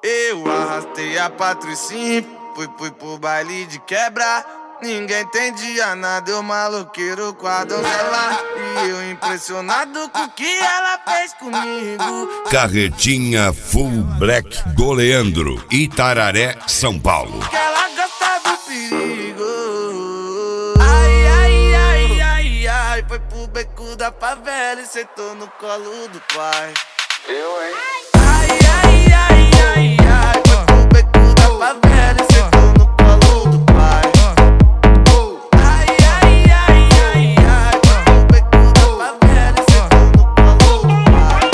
Eu arrastei a Patricinha, fui pro baile de quebra. Ninguém entendia nada, eu maloqueiro com a donzela. E eu impressionado com o que ela fez comigo. Carretinha Full Black do Leandro, Itararé, São Paulo. Que ela gosta do perigo. Ai, ai, ai, ai, ai. Foi pro beco da favela e sentou no colo do pai. Eu, hein? Ai, ai, ai, ai, ai. Foi pro beco da favela e sentou no colo do pai. Ai, ai, ai, ai, ai. Foi pro beco da favela e sentou no colo do pai.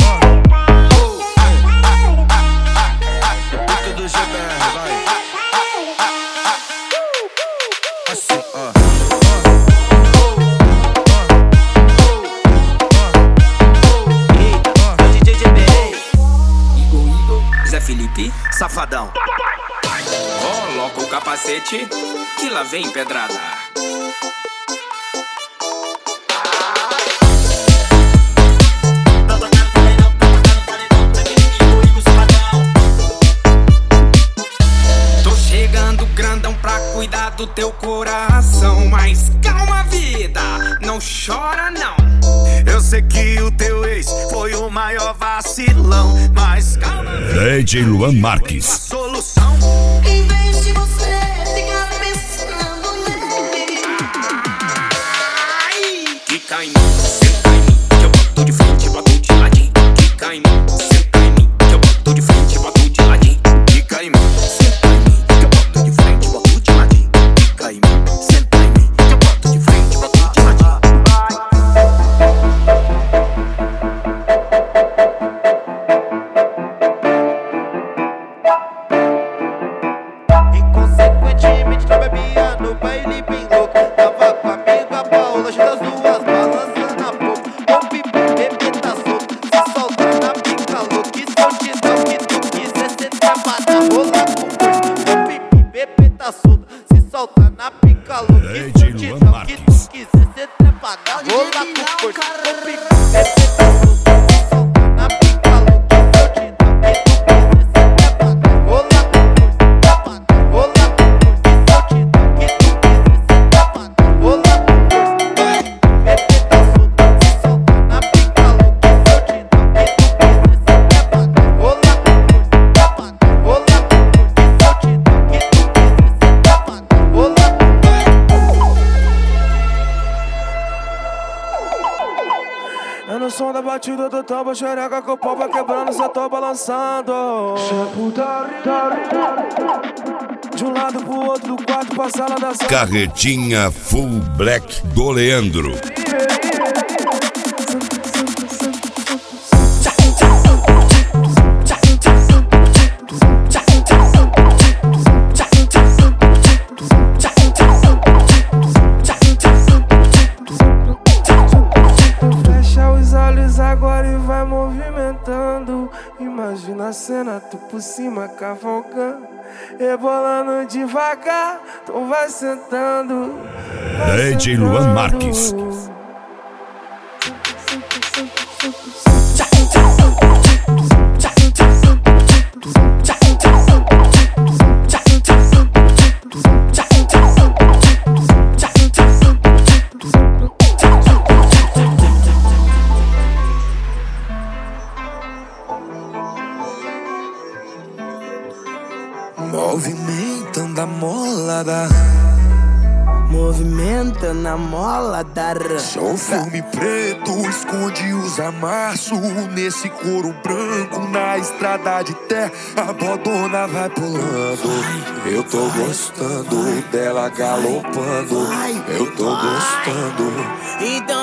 Boca do GBR, vai. Assim, Felipe, safadão. Coloca o capacete que lá vem pedrada. Tô chegando grandão pra cuidar do teu coração. Mas calma, vida, não chora não. Eu sei que o teu ex foi o maior vacilão, mas calma, DJ Luan Marques. Solução. Em vez de você ficar pensando nele. Ai, quica em mim, senta em mim, que eu boto de frente, boto de ladinho. Quica em mim, senta em mim, que eu boto de frente, boto de ladinho. Quica em mim, senta em mim, que eu boto de frente, boto de ladinho. Quica em mim, senta em mim, que eu boto de frente, boto de ladinho. Inconsequentemente não bebia no baile bem louco. Tava com a amiga Paula, das duas balançando a pouco. O pipi, bebê tá solto, se solta na pica louca. E se eu te dar o que tu quiser, cê trava na rola com força. O pipi, bebê tá solto, se solta na pica louca. E se eu te dar o que tu quiser, cê trava na rola com força. O pipi, bebê tá solto, se solta na pica louca. E se eu te dar o que tu quiser, cê trava na rola com força. Trava na rola com força. E se eu te dar o que tu quiser, cê trava na rola com força. Bebê tá solto, se solta na pica louca. E se eu te dar o que tu quiser, cê trava na rola com força. Trava na rola com força. E se eu te dar o que tu quiser, cê trava na rola com força. É no som da batida do tambo, xereca com o pau vai quebrando, cê tô balançando. De um lado pro outro do quarto, pra sala da sala. Carretinha Full Black do Leandro. Fecha os olhos agora e vai movimentando. Imagina a cena, tu por cima cavalgando, rebolando devagar, tu vai sentando. DJ Luan Marques. Movimentando a molada, Movimentando a mola da só o filme preto esconde os amassos. Nesse couro branco na estrada de terra, a bodona vai pulando. Eu tô gostando dela galopando. Eu tô gostando. Então